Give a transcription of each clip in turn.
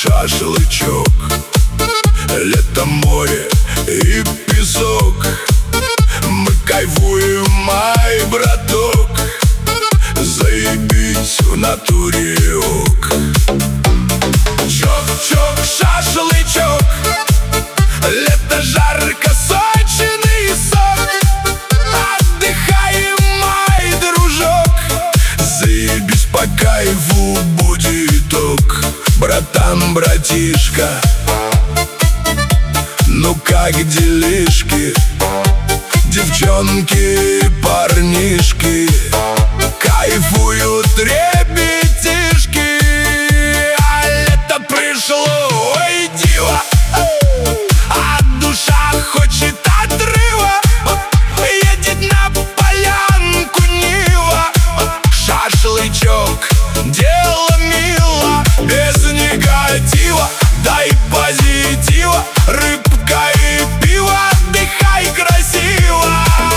шашлычок. Лето, море и песок. Мы кайфуем, мой браток. Заебись в натуре ок. Чок-чок, шашлычок. Лето, жарко, сочный сок. Отдыхаем, мой дружок. Заебись, по кайфу будет ок. Братан, братишка, ну как делишки? Девчонки, парнишки кайфуют, ребятишки. А лето пришло, ой, диво, а душа хочет отрыва. Едет на полянку Нива. Шашлычок, дело мило, без негатива, дай позитива. Рыбка и пиво, отдыхай красиво.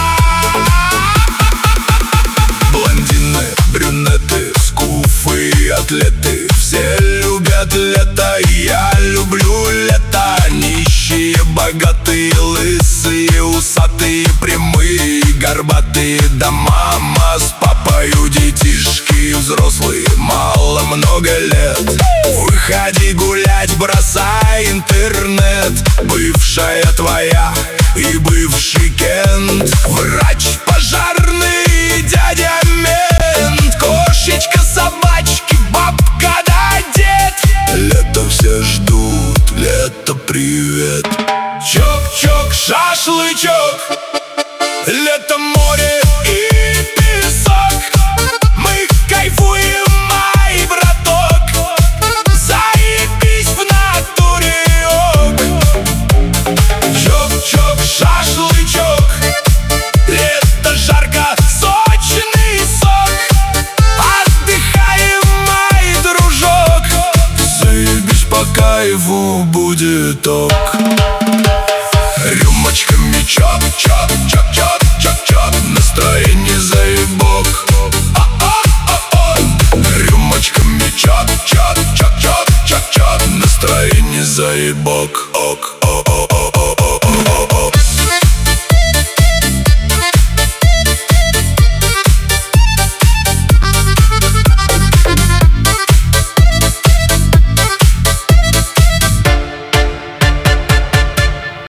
Блондины, брюнеты, скуфы и атлеты, все любят лето, я люблю лето. Нищие, богатые, лысые, усатые, прямые, горбатые, да мама с папою, детишки взрослые, мало, много лет. Выходи гулять, бросай интернет. Бывшая твоя и бывший Кент, врач, пожарный, дядя мент, кошечка, собачки, бабка да дед. Лето все ждут, лето, привет. Чок-чок, шашлычок. Лето, море и песок. Мы кайфуем, мой браток. Заебись в натуре ок. Чок-чок, шашлычок. Лето, жарко, сочный сок. Отдыхаем, мой дружок. Заебись, по кайфу будет ок. Рюмочками чок-чок, чок-чок, чок-чок. Настроение заебок. Рюмочками чок-чок, чок-чок, чок-чок. Настроение заебок.